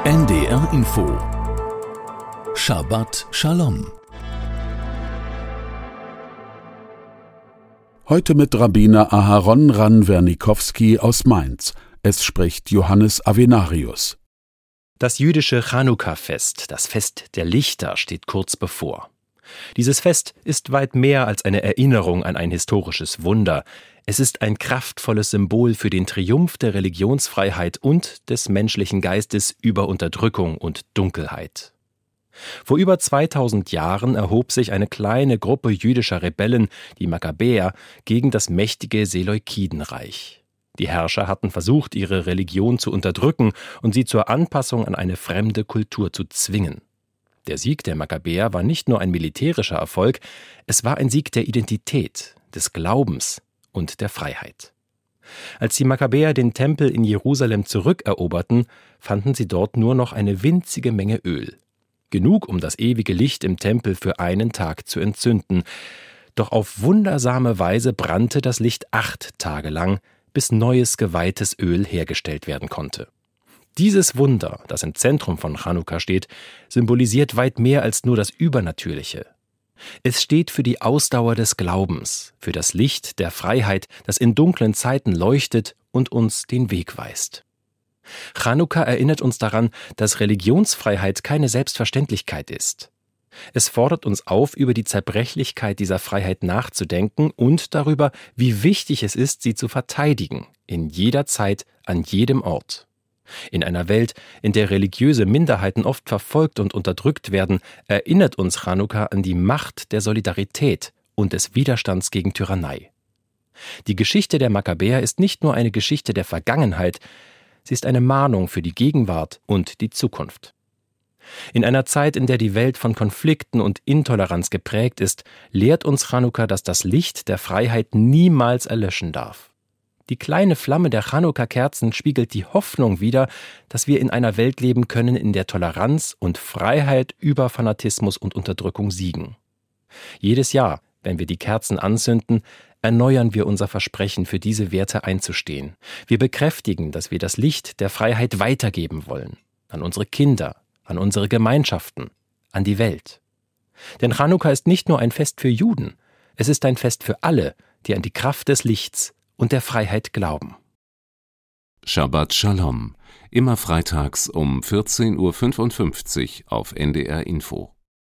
NDR Info Shabbat Shalom. Heute mit Rabbiner Aharon Ran-Wernikowski aus Mainz. Es spricht Johannes Avenarius. Das jüdische Chanukka-Fest, das Fest der Lichter, steht kurz bevor. Dieses Fest ist weit mehr als eine Erinnerung an ein historisches Wunder. Es ist ein kraftvolles Symbol für den Triumph der Religionsfreiheit und des menschlichen Geistes über Unterdrückung und Dunkelheit. Vor über 2000 Jahren erhob sich eine kleine Gruppe jüdischer Rebellen, die Makkabäer, gegen das mächtige Seleukidenreich. Die Herrscher hatten versucht, ihre Religion zu unterdrücken und sie zur Anpassung an eine fremde Kultur zu zwingen. Der Sieg der Makkabäer war nicht nur ein militärischer Erfolg, es war ein Sieg der Identität, des Glaubens und der Freiheit. Als die Makkabäer den Tempel in Jerusalem zurückeroberten, fanden sie dort nur noch eine winzige Menge Öl. Genug, um das ewige Licht im Tempel für einen Tag zu entzünden. Doch auf wundersame Weise brannte das Licht 8 Tage lang, bis neues geweihtes Öl hergestellt werden konnte. Dieses Wunder, das im Zentrum von Chanukka steht, symbolisiert weit mehr als nur das Übernatürliche. Es steht für die Ausdauer des Glaubens, für das Licht der Freiheit, das in dunklen Zeiten leuchtet und uns den Weg weist. Chanukka erinnert uns daran, dass Religionsfreiheit keine Selbstverständlichkeit ist. Es fordert uns auf, über die Zerbrechlichkeit dieser Freiheit nachzudenken und darüber, wie wichtig es ist, sie zu verteidigen, in jeder Zeit, an jedem Ort. In einer Welt, in der religiöse Minderheiten oft verfolgt und unterdrückt werden, erinnert uns Chanukka an die Macht der Solidarität und des Widerstands gegen Tyrannei. Die Geschichte der Makkabäer ist nicht nur eine Geschichte der Vergangenheit, sie ist eine Mahnung für die Gegenwart und die Zukunft. In einer Zeit, in der die Welt von Konflikten und Intoleranz geprägt ist, lehrt uns Chanukka, dass das Licht der Freiheit niemals erlöschen darf. Die kleine Flamme der Chanukka-Kerzen spiegelt die Hoffnung wider, dass wir in einer Welt leben können, in der Toleranz und Freiheit über Fanatismus und Unterdrückung siegen. Jedes Jahr, wenn wir die Kerzen anzünden, erneuern wir unser Versprechen, für diese Werte einzustehen. Wir bekräftigen, dass wir das Licht der Freiheit weitergeben wollen. An unsere Kinder, an unsere Gemeinschaften, an die Welt. Denn Chanukka ist nicht nur ein Fest für Juden, es ist ein Fest für alle, die an die Kraft des Lichts und der Freiheit glauben. Shabbat Shalom, immer freitags um 14:55 Uhr auf NDR Info.